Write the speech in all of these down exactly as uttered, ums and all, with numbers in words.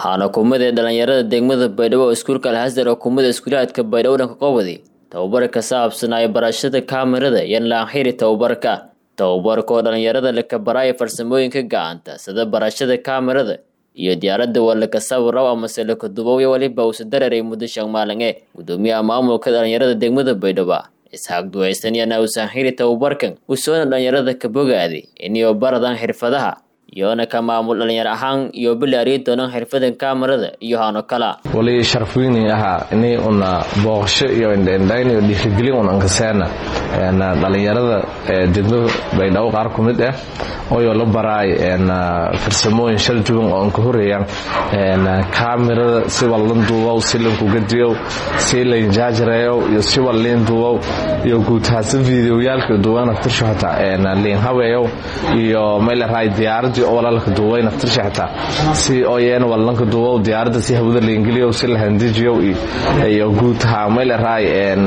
waxaana kuumada dhalinyarada degmada Baydhabo iskuulka Al-Azhar oo kuumada iskuulaadka Baydhabo dhanka qowday tababar ka saabsan ay barashada kaamirada iyo la xiriirta tababarka tababarka dhalinyarada la ka baray farsamooyinka gacanta sida barashada kaamirada iyo diyaaradda wala ka sawiro ama sala ka duubay waliba uu dareeray muddo shan maalin ee gudoomiyaha maamulka dhalinyarada degmada Baydhabo Isxaaq Duwaysan yana u saaxiray tababarkan uu soo dhalinyarada ka bogaaday inay baradaan xirfadaha yoona ka maamul dhalinyar ahaan iyo bilaari doonaan xirfadan kaamirada iyo hano kala wali sharfini aha inay una booqasho iyo indhayn iyo dhiirigelin una ankaseena een dhalinyarada degmada Baydhabo qaar ku mid ah oo la baray een farsamooyin shal duwan oo ka horeeyaan een kaamirada si wallan duubo si la ku gadiyo si la jaajareeyo iyo si wallan duubo iyo guud ahaan fiidiyoyaalka duwana tirshata een leen haweeyo iyo meel raay diyaarad oo la ka duubay naftir shaqta si oo yeen wallan ka duubo diyaaradda si hawada la ingiliyo si la handijiyo iyo guud ahaan meel raay een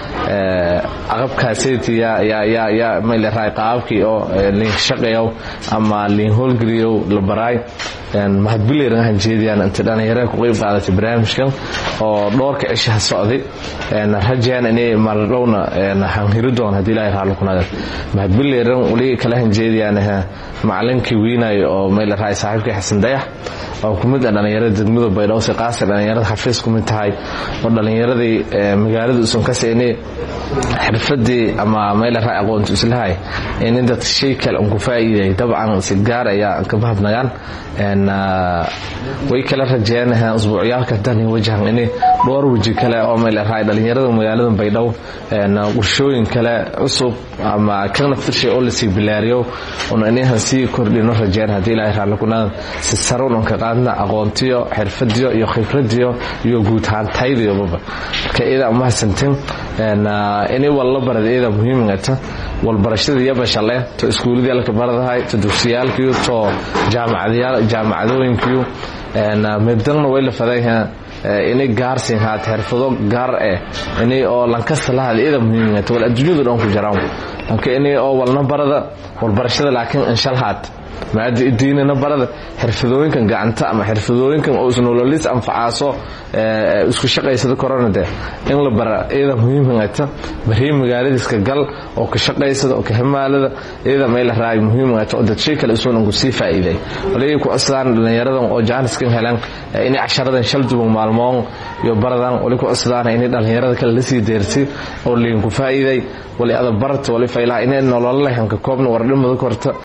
ee aqabkaasii ya ya ya ya meel raay qaabkii oo leen shaqeeyo ama leen howlgaliyo la baray een mahadbileeran hanjeediyaan inta dhalinyarada ku qayb qaadatay barnaamijkan oo dhowrka cishaha socday een rajaan inay marlowna een hanhiro doon hadii Ilaahay raali ku naado mahadbileeran wali kala hanjeediyaan macallinkii wiinay oo meel raay saaxiibkii Xasan Dayax oo kumid ah dhalinyarada degmada Baydhabo si qaas ah dhalinyarada xafiis kumid tahay oo dhalinyaradii magaalada usan ka seenay xirfadii ama meel raay aqoonta islahay in dad shay kale uu ku faa'iiday dabcan si gaar ah ka bahadnagaan een way kala rajeenahay usbuucyaalka tan wajahan inay dhowr waji kale oo meel raay dhalinyarada magaalada Baydhabo een qorshooyin kale cusub ama kana firshay oo la sii bilaariyo oo inay si kordhino rajeen hadii Ilaahay raali ku naado si saroon ka qaadna aqoontiyo xirfadiyo iyo khibradiyo iyo guud ahaan taydiyo baba ka ida ma santin een inay wala baradeeda muhiim ah wal barashada iyo bashalee to iskuulada la ka baradahay to dugsiyaalkiyo to jaamacadaha jaamacadooyinkiyo een meedana way la fadayha inay gaarsiin ha xirfado gaar ah inay oo lankasta la hada muhiim ah wal adduunyada dhan ku jiraan anka inay oo walna barada wal barashada laakiin insha Allah maad diinana barada xirfadooyinkan gacanta ama xirfadooyinkan oo isnoololis anfacaaso ee isku shaqeysada koronada in la bara iyada muhiim ah ta bari magaalada iska gal oo ka shaqeysada oo ka hamaalada iyada meel raay muhiim ah ta dad shay kale soo nagu sii faa'iiday waliga ku aslaan dhalinyarada oo jaaniskan helan inay casharadan shal duwan maalmoon iyo baradan waliga ku aslaan inay dhalinyarada kale la sii deertay oo leeyin ku faa'iiday wali ada barto wali faylaha inay nolol lahayn ka koobna wardhimada korta